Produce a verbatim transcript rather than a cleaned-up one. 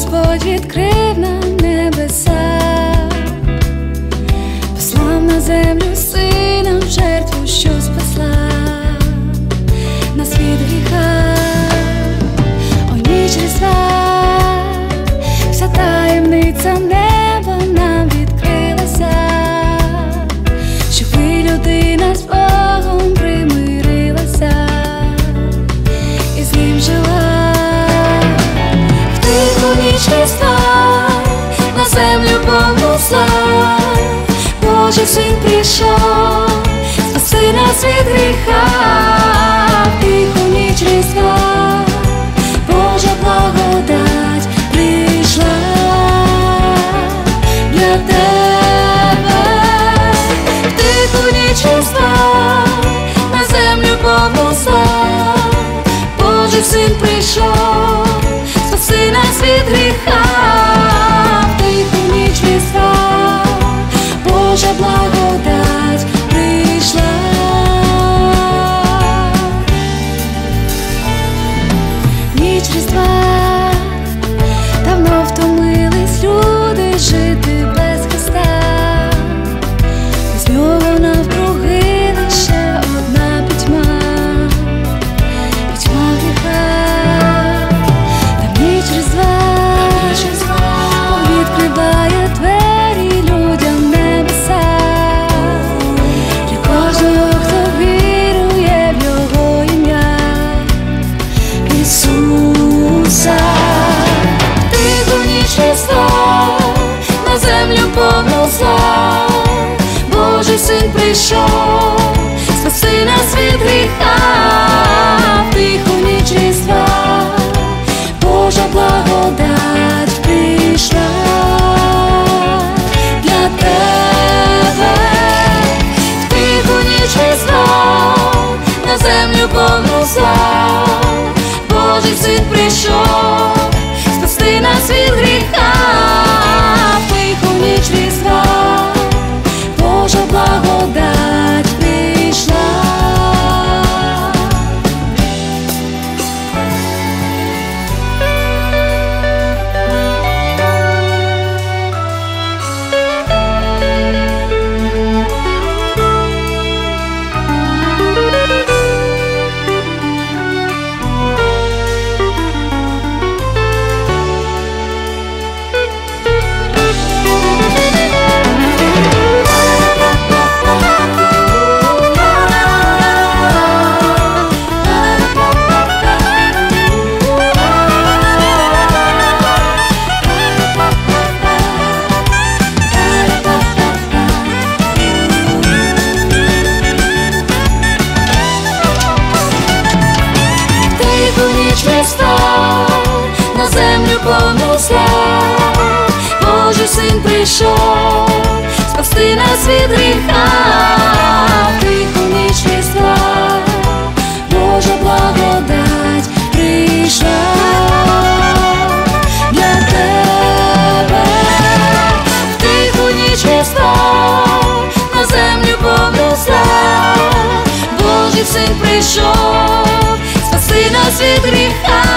Господь відкрив нам небеса, послав на землю Сина в жертву, що спасла нас від гріха. О ніч Різдва, вся таємниця неба нам відкрилася, щоб і людина з Богом примирилася і з ним жила. В тиху ніч Різдва на землю повну зла Божий Син прийшов спаси нас від гріха. В тиху ніч Різдва Божа благодать прийшла для тебе. В тиху ніч Різдва на землю повну зла Божий Син прийшов спаси нас від гріха. В тиху ніч Різдва Божа благодать прийшла. Ніч Різдва, давно втомились люди жити без Христа. Без нього навкруги лише одна пітьма, пітьма гріха. Та ніч Різдва відкриває двері людям небеса, для кожного, хто вірує в Його ім'я Ісуса. В тиху ніч Різдва на землю повну зла Божий Син прийшов спаси нас від гріха. В тиху ніч Різдва Божа благодать прийшла для тебе. В тиху ніч Різдва на землю повну зла Божий Син прийшов спасти нас від гріха. В тиху ніч Різдва Божа благодать прийшла. На землю повну зла Божий Син прийшов спасти нас від гріха. В тиху ніч Різдва Божа благодать прийшла для тебе. В тиху ніч Різдва на землю повну зла Божий Син прийшов спаси нас від гріха.